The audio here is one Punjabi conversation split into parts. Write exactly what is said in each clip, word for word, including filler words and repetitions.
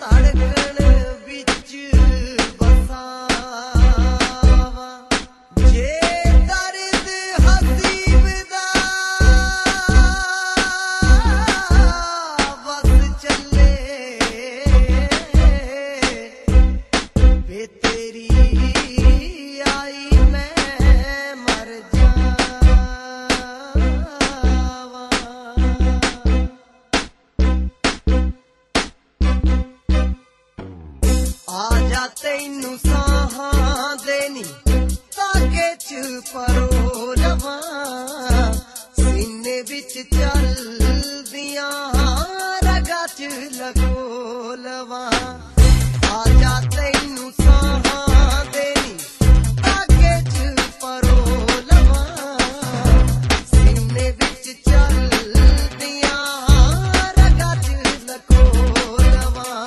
ਤੈਨੂੰ ਸਾਹਾਂ ਦੇਣੀ ਤਾਗੇ ਚ ਪਰੋ ਲਵਾਂ ਸੀਨੇ ਵਿੱਚ ਚੱਲਦੀਆਂ ਰਗਾਂ ਚ ਲਗੋ ਲਵਾਂ ਆ ਜਾ ਤੈਨੂੰ ਸਾਹਾਂ ਦੇਣੀ ਤਾਗੇ ਚ ਪਰੋ ਲਵਾਂ ਸੀਨੇ ਵਿੱਚ ਚੱਲਦੀਆਂ ਰਗਾਂ ਚ ਲਗੋ ਲਵਾਂ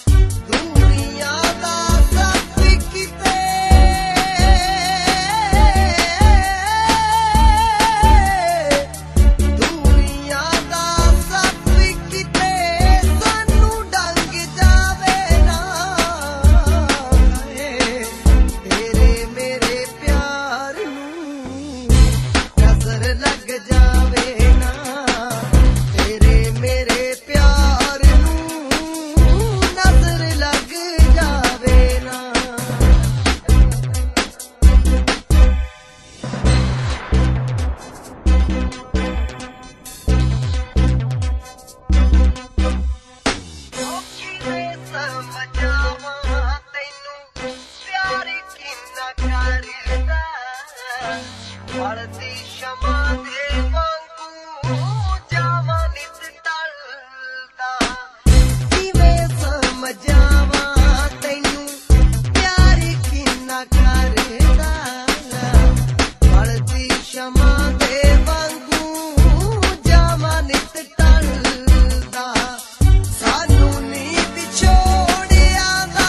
ਵੜਦੀ ਸ਼ਮਾਂ ਦੇ ਵਾਂਗੂ ਜਾਵਾਂ ਨਿਤ ਟਲਦਾ ਕਿਵੇਂ ਸਮਝਾਵਾਂ ਤੈਨੂੰ ਪਿਆਰ ਕਿੰਨਾ ਕਰਦਾ ਵੜਦੀ ਸ਼ਮਾਂ ਦੇ ਵਾਂਗੂ ਜਾਵਾਂ ਨਿਤ ਟਲਦਾ ਸਾਨੂੰ ਨੀ ਵਿਛੋੜਿਆ ਦਾ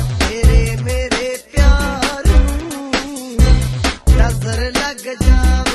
लग जावे